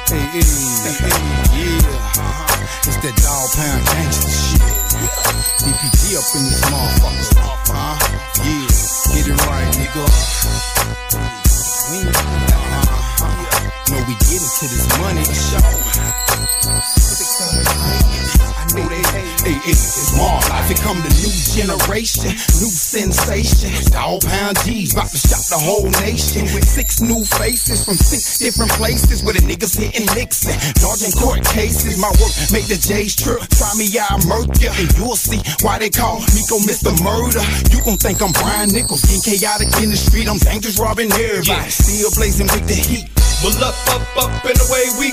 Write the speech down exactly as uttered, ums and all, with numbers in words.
Hey, hey, hey, yeah. It's that dog pound gangsta shit. D P G up in this motherfucker. Huh? Yeah, get it right, nigga. We ain't uh-huh. Know we get into this money for sure. Hey, hey, hey, it's more life. It come the new generation, new sensation. Dog pound G's about to shock the whole nation with six new faces from six different places where the niggas hitting licks and dodging court cases. My work make the J's trip. Try me, I'll murk ya, and you'll see why they call Miko Mister Murder. You gon' think I'm Brian Nichols, getting chaotic in the street. I'm dangerous, robbing everybody, still blazing with the heat. Well, up, up, up and away we